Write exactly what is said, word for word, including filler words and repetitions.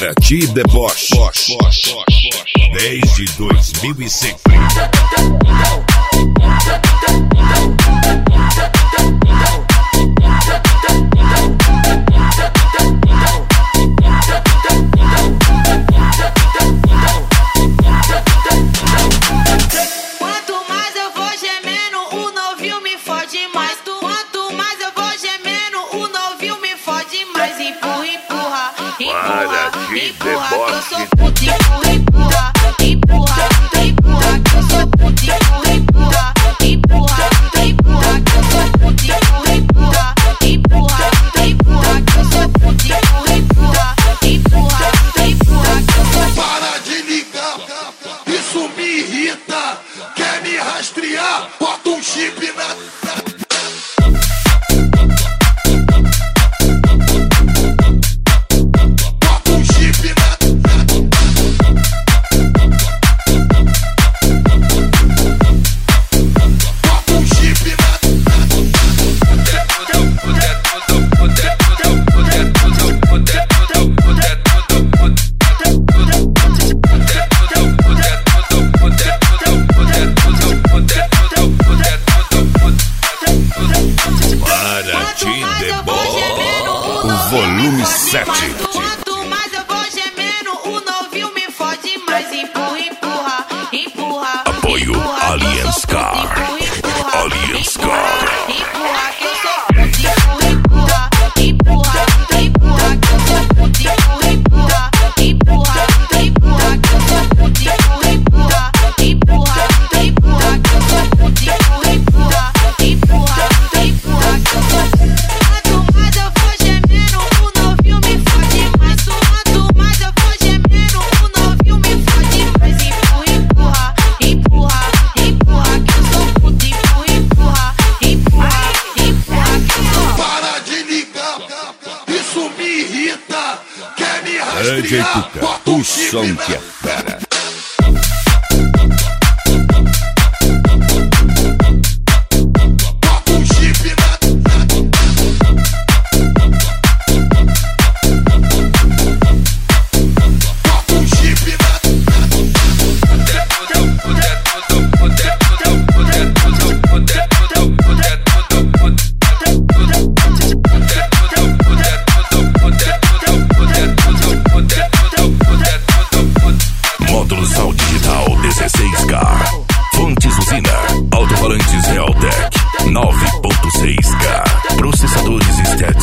Paraty Deboche, desde dois mil e cinco. Paraty Deboche. Empurra, empurra, empurra, empurra, que eu sou puta. Empurra, empurra, empurra, que eu sou puta. Empurra, empurra, empurra, que eu sou puta. Empurra, empurra, empurra, que eu sou puta. Para de ligar, isso me irrita. Quer me rastrear? Bota um chip na... Volume sete. Quanto mais eu vou gemendo, o novinho me fode mais. Empurra, empurra, empurra. Apoio empurra, Allianz Car. Allianz Car. Empurra, que eu sou puta. Empurra, empurra, empurra, que eu sou puta. Empurra, empurra, empurra, que eu sou puta. Empurra, empurra, empurra, que eu sou puta. Empurra, empurra, empurra, que eu sou puta. Quanto mais eu vou gemendo, o novinho me fode mais. Quanto mais eu vou gemendo, o novinho me fode mais. Empurra, empurra, empurra, que eu sou puta. Empurra, empurra, empurra, que eu sou puta. Para de ligar, isso me irrita. Quer me D J rastrear? Tuca, Bota o um chip som na... que é fera. Bota um chip na... Bota um chip na... Módulo Sal Digital dezesseis K. Fontes Usina. Alto-falantes Realtek nove ponto seis K. Processadores estéreo